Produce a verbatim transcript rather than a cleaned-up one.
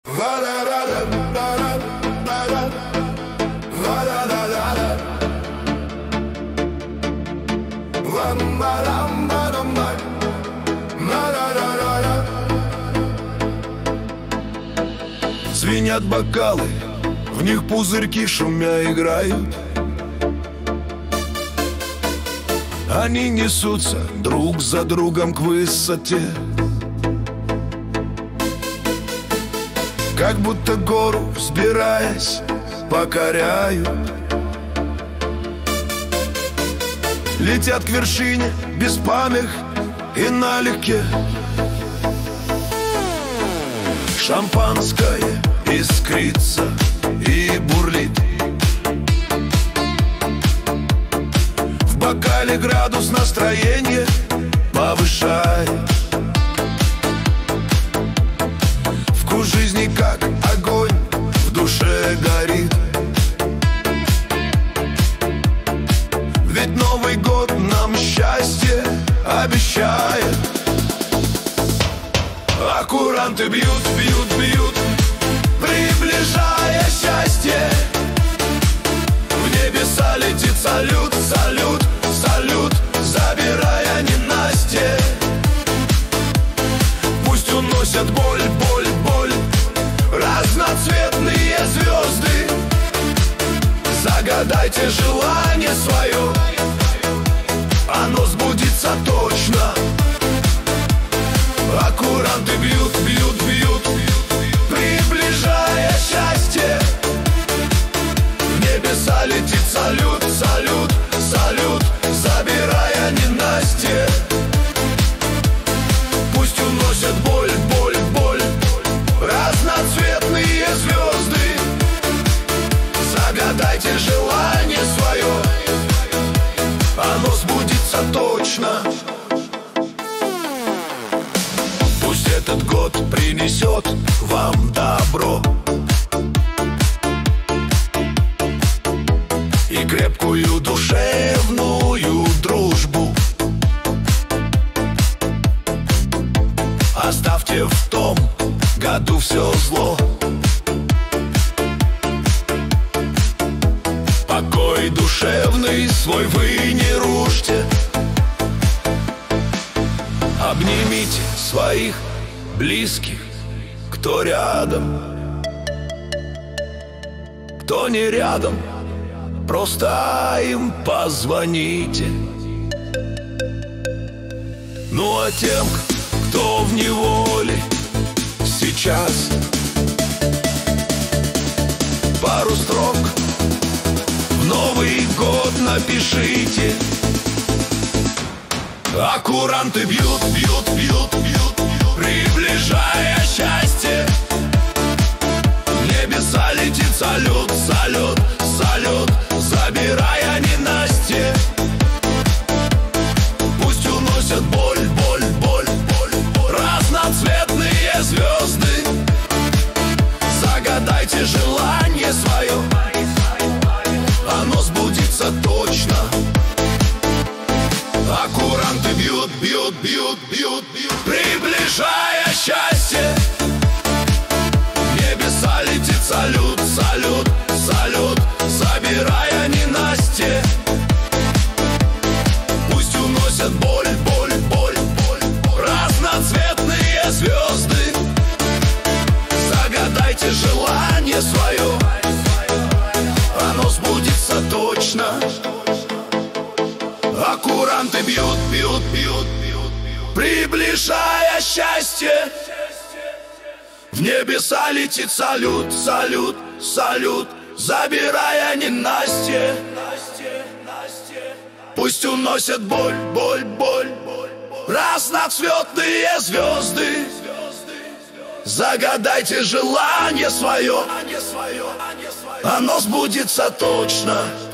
Звенят бокалы, в них пузырьки шумя играют. Они несутся друг за другом к высоте, как будто гору, взбираясь, покоряют. Летят к вершине без помех и налегке. Шампанское искрится и бурлит. В бокале градус настроения повышает. Вкус жизни как огонь в душе горит. Ведь Новый год нам счастье обещает. А куранты бьют, бьют, бьют, приближая счастье. В небеса летит салют, салют, салют, забирая ненастье. Пусть уносят боль, боль, боль разноцветные звезды. Загадайте желание свое, оно сбудется точно. А куранты бьют, бьют, бьют, приближая счастье. В небеса летит салют, салют, салют, забирая ненастье. Пусть уносят боль, боль, боль разноцветные звезды. Загадайте желание свое, оно сбудется точно. Пусть этот год принесет вам добро и крепкую душевную дружбу. Оставьте в том году все зло. Покой душевный свой вы не рушьте. Обнимите своих близких, кто рядом, кто не рядом, просто им позвоните. Ну а тем, кто в неволе сейчас, пару строк в Новый год напишите. А куранты бьют, бьют, бьют, бьют, приближая счастье. В небеса летит салют, салют, салют, забирая ненастье. Пусть уносят боль, боль, боль, боль разноцветные звезды. Загадайте желание свое, оно сбудется точно. А куранты бьют, бьют, бьют, бьют, бьют, приближая счастье. В небеса летит салют, салют, салют, забирая ненастье. Пусть уносят боль, боль, боль, боль разноцветные звезды. Загадайте желание свое, оно сбудется точно. А куранты бьют, бьют, бьют, бьют, приближая счастье. В небеса летит салют, салют, салют, забирая ненастье. Пусть уносят боль, боль, боль разноцветные звезды. Загадайте желание свое, оно сбудется точно.